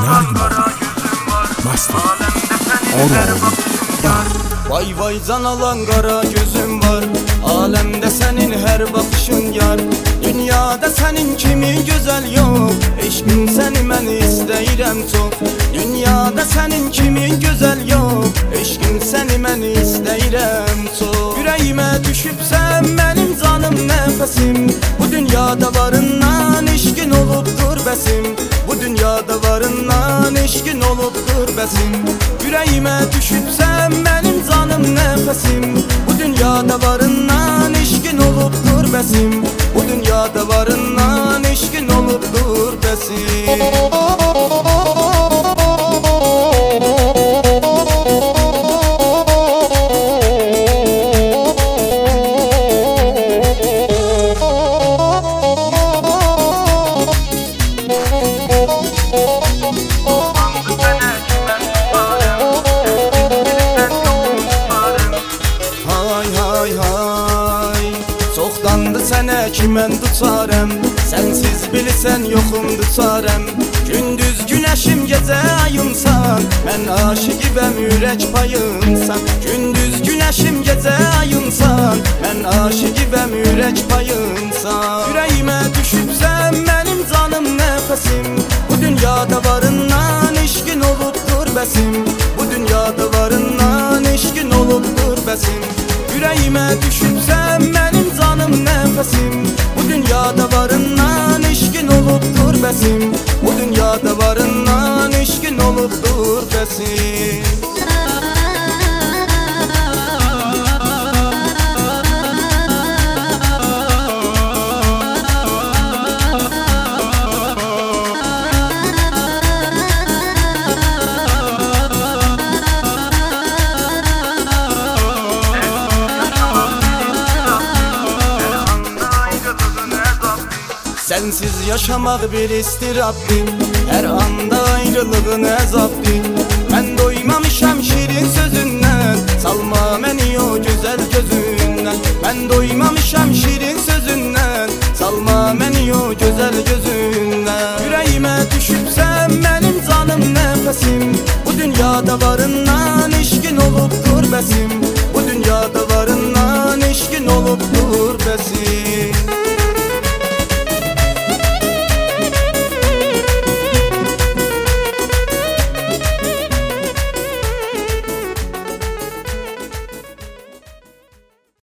kara gözüm var. Alemde senin her bakışın var. Vay vay can alan kara gözüm var. Alemde senin her bakışın yar. Dünyada senin kimi güzel yok. Eşkin seni ben isteyirəm çok. Dünyada senin kimi güzel yok. Eşkin seni ben isteyirəm çok. Yüreğime düşüpsem benim canım nefesim. Bu dünyada varından eşkin olupdur besim. Bu dünyada varından eşkin olupdur besim. Yüreğime düşüpsem benim canım nefesim. Bu dünyada varından eşkin olupdur besim. Bu dünyada varından eşkin olupdur besim. Çoxdandı sənə ki mən duçarəm. Sənsiz bilsən yoxumdu çarəm. Gündüz günəşim gecə ayımsan. Mən aşıqım ürək payımsan. Gündüz günəşim gecə ayımsan. Mən aşıqım ürək payımsan. Yüreğime düşübsən mənim canım nefesim. Bu dünyada varından eşkin olupdur besim. Bu dünyada varından eşkin olupdur besim. Yüreğime düşübsən mənim canım nefesim. Bu dünyada varından eşkin olupdur besim. Bu dünyada varından eşkin olupdur besim. Sensiz yaşamak bir istiraptır. Her anda ayrılığın əzabdır. Ben doymamışam şirin sözünden. Salma beni o güzel gözünden. Ben doymamışam şirin sözünden. Salma beni o güzel gözünden. Yüreğime düşüpsem benim canım nefesim. Bu dünyada varından eşkin olupdur besim. Bu dünyada varından eşkin olupdur besim.